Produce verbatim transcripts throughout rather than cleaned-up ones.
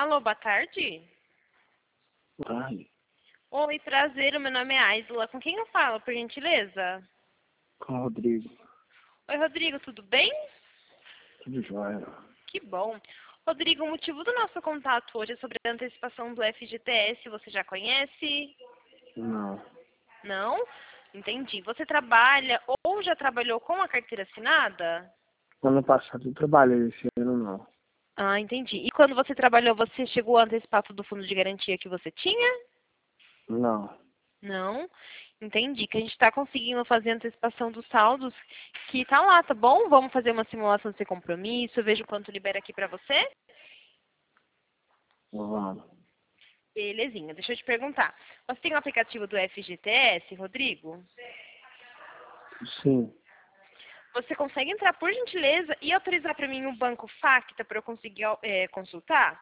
Alô, boa tarde. Ai, Oi, prazer, o meu nome é Aisla. Com quem eu falo, por gentileza? com o Rodrigo. Oi, Rodrigo, tudo bem? Tudo jóia. Que bom. Rodrigo, o motivo do nosso contato hoje é sobre a antecipação do F G T S. Você já conhece? Não, Não? Entendi. Você trabalha ou já trabalhou com a carteira assinada? ano passado eu trabalhei, esse ano não. Ah, entendi. E quando você trabalhou, você chegou a antecipar todo o fundo de garantia que você tinha? Não, Não? Entendi. Que a gente está conseguindo fazer a antecipação dos saldos que tá lá, tá bom? Vamos fazer uma simulação sem compromisso, eu vejo quanto libera aqui para você. vamos. Belezinha, deixa eu te perguntar. Você tem o aplicativo do F G T S, Rodrigo? Sim, Você consegue entrar, por gentileza, e autorizar para mim o banco Facta para eu conseguir é, consultar?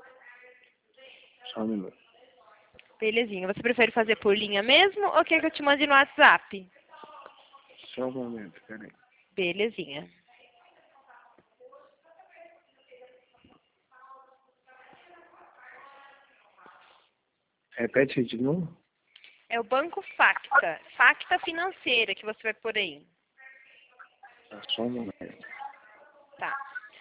só um minuto. Belezinha. Você prefere fazer por linha mesmo ou quer que eu te mande no WhatsApp? Só um momento, peraí. Belezinha. Repete aí de novo? É o banco Facta. Facta financeira que você vai por aí. Tá, só um momento. Tá.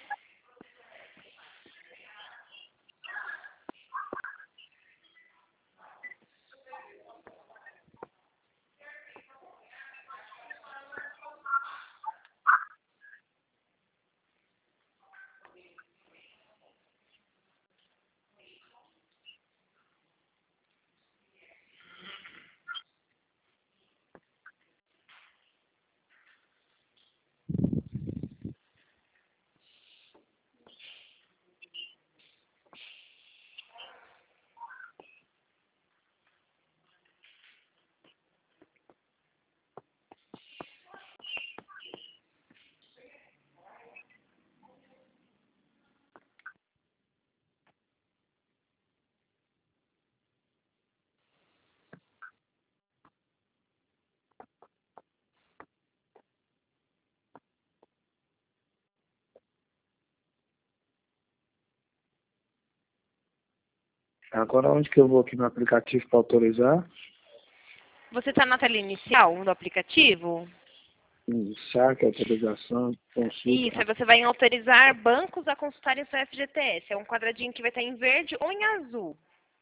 Agora onde que eu vou aqui no aplicativo para autorizar? Você está na tela inicial do aplicativo? Saque, autorização, Isso, aí consulta, você vai em autorizar bancos a consultarem o seu F G T S. É um quadradinho que vai estar em verde ou em azul.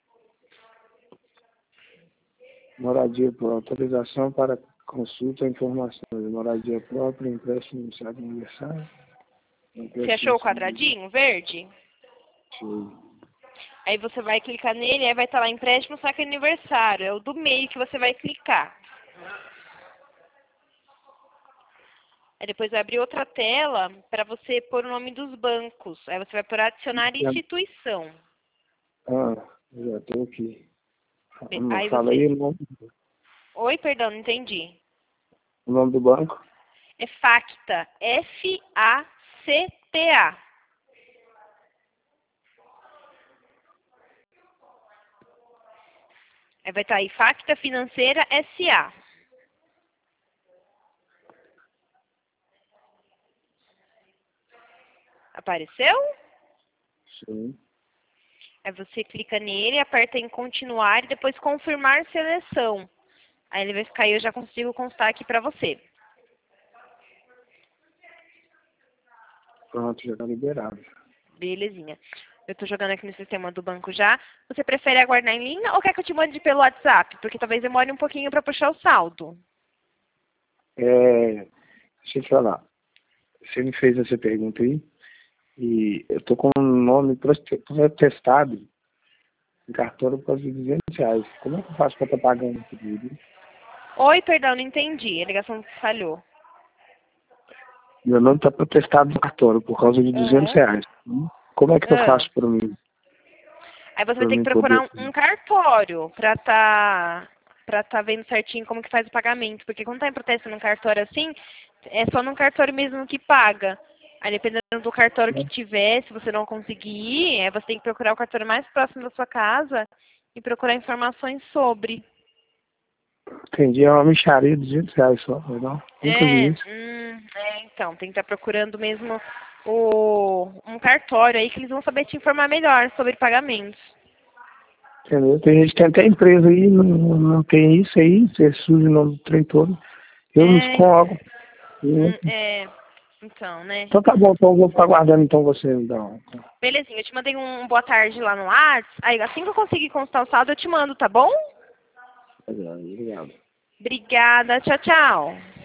moradia por autorização para consulta e informações, moradia própria, empréstimo iniciado no aniversário, Você empréstimo achou o iniciado. quadradinho verde? Sim. Aí você vai clicar nele, aí vai estar lá empréstimo saque aniversário. É o do meio que você vai clicar. Aí depois vai abrir outra tela para você pôr o nome dos bancos. Aí você vai por adicionar instituição. Ah, já estou aqui. Não, Aí fala aí você... o nome, Oi, perdão, não entendi. o nome do banco. É Facta. F A C T A. Aí vai estar aí Facta Financeira S A. Apareceu? Sim. Aí você clica nele, aperta em continuar e depois confirmar seleção. Aí ele vai ficar aí, eu já consigo constar aqui para você. Pronto, já está liberado. Belezinha. Eu tô jogando aqui no sistema do banco já. Você prefere aguardar em linha ou quer que eu te mande pelo WhatsApp? Porque talvez demore um pouquinho para puxar o saldo. É, deixa eu te falar. Você me fez essa pergunta aí e eu tô com o nome protestado em cartório por causa de duzentos reais. Como é que eu faço para estar pagando esse vídeo? Oi, perdão, não entendi. A ligação falhou. Meu nome está protestado no cartório por causa de duzentos Aham. reais. Como é que eu Ah. faço para mim, Aí você vai para ter que mim procurar poder... um, um cartório pra tá, pra tá vendo certinho como que faz o pagamento. Porque quando tá em protesto num cartório assim, é só num cartório mesmo que paga. Aí dependendo do cartório que tiver, se você não conseguir ir, aí você tem que procurar o cartório mais próximo da sua casa e procurar informações sobre. Entendi, é uma mixaria de duzentos reais só, não? Nunca vi É, isso. hum, é, então, tem que estar procurando mesmo o, um cartório aí que eles vão saber te informar melhor sobre pagamentos. Entendeu? Tem gente que tem até empresa aí, não, não tem isso aí, você suja o nome do trem todo. Eu não É, escondo. hum, é, então, né? Então tá bom, então eu vou ficar aguardando então você me dar um. Belezinha, eu te mandei um boa tarde lá no WhatsApp. Aí assim que eu conseguir constar o saldo, eu te mando, tá bom? Obrigado. Obrigada, tchau, tchau.